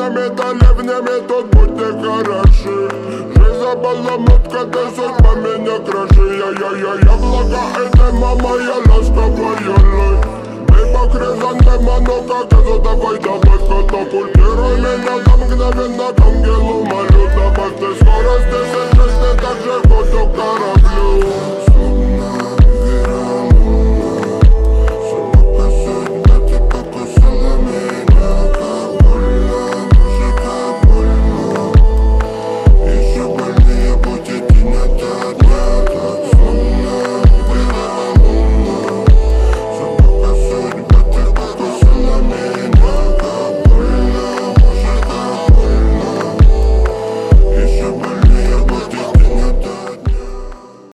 металле, в небе тут будьте хороши. Жизнь забаламутка, ты судьба меня краши. Яблоко, это мама, я ласковая лой. Мы покрезанным, а ну-ка, газу давай, катапультируй меня до мгновенно к ангелу молю. Добавь ты скорость, ты жизни, так же ходу кораблю.